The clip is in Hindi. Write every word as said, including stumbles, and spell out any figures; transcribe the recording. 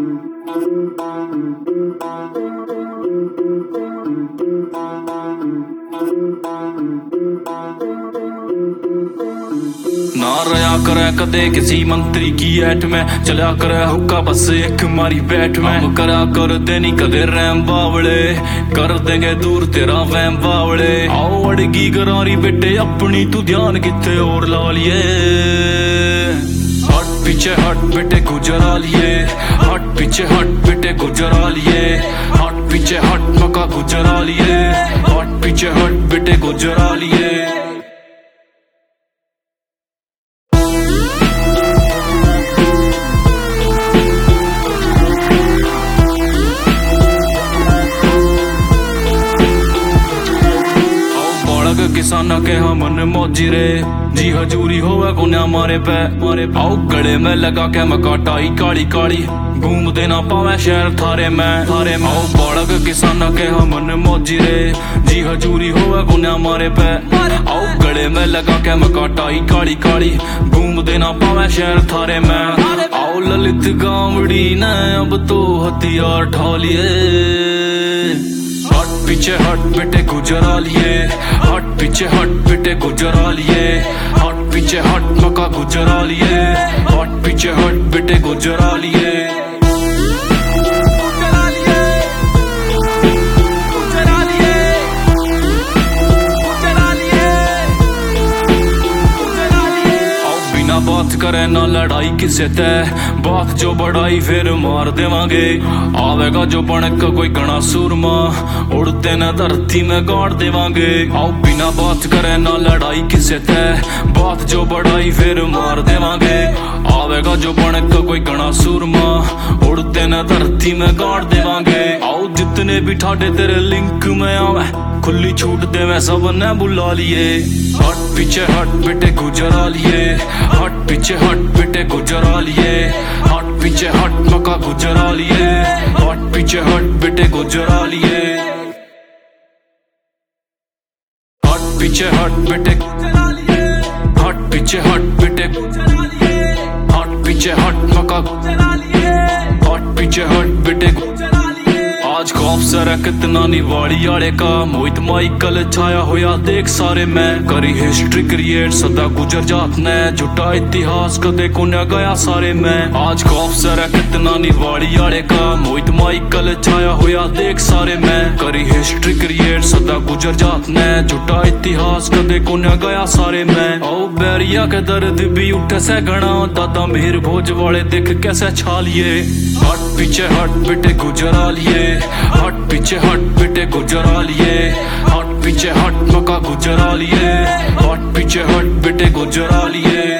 ना रहा करे कदे किसी मंत्री की ऐठ में, चला करे हुक्का बस एक मारी बैठ में। हम करा कर देनी कदे रैम बावड़े, कर देंगे दूर तेरा वैम बावड़े। आओ अड़गी करारी बेटे अपनी तू ध्यान किथे और ला लिए। हट पीछे हट बेटे गुजरा लिए, हट पीछे हट बेटे गुजरा लिए। हट पीछे हट मका गुजरा लिए, हट पीछे हट बेटे गुजरा लिए। किसाना के हमन मौजी रे, जी हजूरी होवे गुन्या मारे पे मारे। आओ गले में लगा के मकाटाई काली काली, घूम देना पावे शहर थारे में थारे में। आओ बाड़क किसाना के हमन मौजी रे, जी हजूरी होवे गुन्या मारे पे। आओ गले में लगा के मकाटाई काली काली, घूम देना पावे शहर थारे में। आओ ललित गावड़ी ने अब तो हथियार ठा लिए। हट पीछे हट बेटे गुजरा लिए, हट पीछे हट बेटे गुजरा लिए। हट पीछे हट मका गुजरा लिए, हट पीछे हट बेटे गुजरा लिए। बात करे ना लड़ाई किसे तय, बात जो बढ़ाई फिर मार देवांगे। आवेगा जो बनक कोई घना सूरमा, उड़ते न धरती में गाड़ देवांगे। आओ बिना बात करे ना लड़ाई किसे तय, बात जो बढ़ाई फिर मार देवांगे। आवेगा जो बनक कोई घना सूरमा, उड़ते न धरती में गाड़ देवांगे। आओ जितने भी ठाडे तेरे लिंक में आवे, खुली छूट दे मैं सब ने बुला लिए। हट पीछे हट बेटे गुजरा लिए, हट पीछे हट बेटे गुजरा लिए। हट पीछे हट मका गुजरा लिए, हट पीछे हट बेटे गुजरा लिए। हट पीछे हट बेटे गुजरा लिए, हट पीछे हट बेटे गुजरा लिए। हट पीछे हट मका गुजरा लिए, हट पीछे हट बेटे गुजरा लिए। आज खौफ सर कितना निवाड़ी आड़े का, मोहित माइकल छाया होया देख सारे में। करी हिस्ट्री क्रिएट सदा गुजर जात ने, झूठा इतिहास कदे को न गया सारे में। आज खौफ सर कितना निवाड़ी आड़े का, मोहित माइकल छाया होया देख सारे में। करी हिस्ट्री क्रिएट सदा गुजर जात ने, झूठा इतिहास कदे को न गया सारे में। ओ बैरिया के दर्द भी उठे से घना, दादा मेहर भोज वाले देख कैसे छा लिए। हट पीछे हट बेटे गुजरा लिए, हट पीछे हट बेटे गुजरा लिए। हट पीछे हट मका गुजरा लिए, हट पीछे हट बेटे गुजरा लिए।